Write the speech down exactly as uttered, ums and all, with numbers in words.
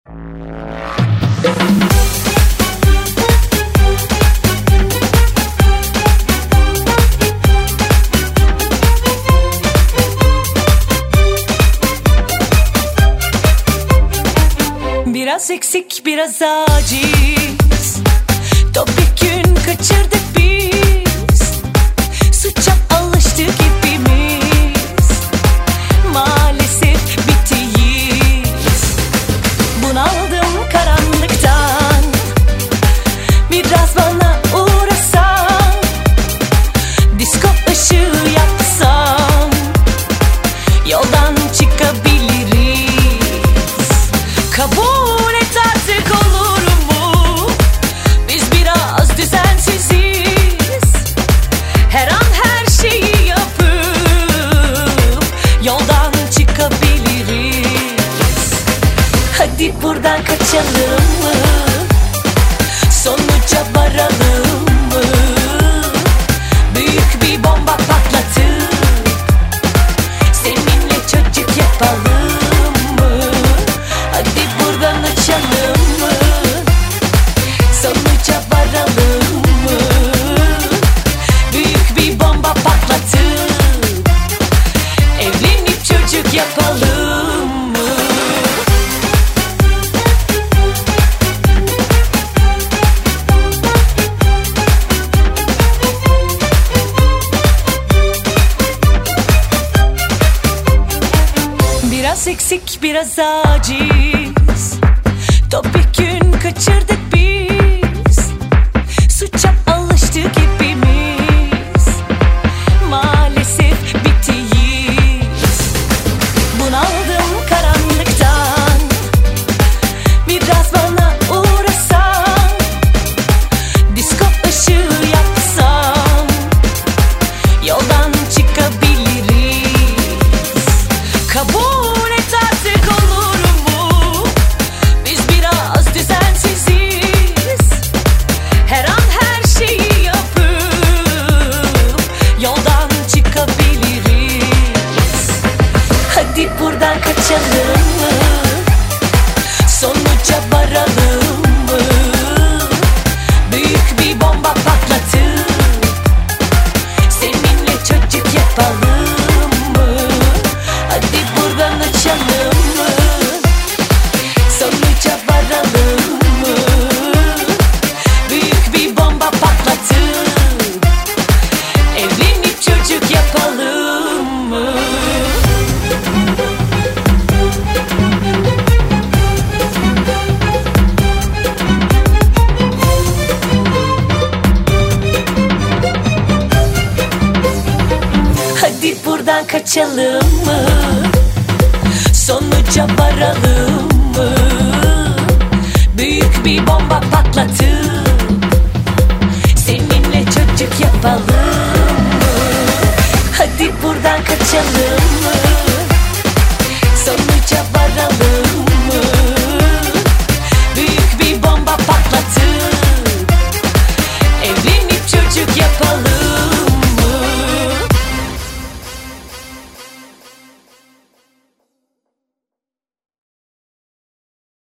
Biraz eksik, biraz aciz. Topyekün kaçırdık biz. Suça alıştık hepimiz. Maalesef bitiyiz. Bunaldım karanlıktan. Biraz bana uğrasan, disko ışığı yaksam, yoldan çıkabiliriz. Kabul Hadi buradan kaçalım mı? Sonuca varalım mı? Büyük bir bomba patlatıp seninle çocuk yapalım mı? Hadi buradan uçalım mı? Sonuca varalım mı? Büyük bir bomba patlatıp evlenip çocuk yapalım mı? Biraz eksik, biraz aciz. Topyekün kaçırdık biz. Suça alıştık hepimiz. Maalesef bitiyiz. Bunaldım karanlıktan. Biraz bana uğrasan, disko ışığı yaksam, yoldan çıkabiliriz. Kabul buradan kaçalım mı? Sonuca varalım mı? Büyük bir bomba patlatıp seninle çocuk yapalım mı? Hadi buradan uçalım mı? Sonuca varalım mı? Büyük bir bomba patlatıp evlenip çocuk yapalım mı? Hadi buradan kaçalım mı? Sonuca varalım mı? Büyük bir bomba patlatıp seninle çocuk yapalım mı? Hadi buradan kaçalım mı? Sonuca varalım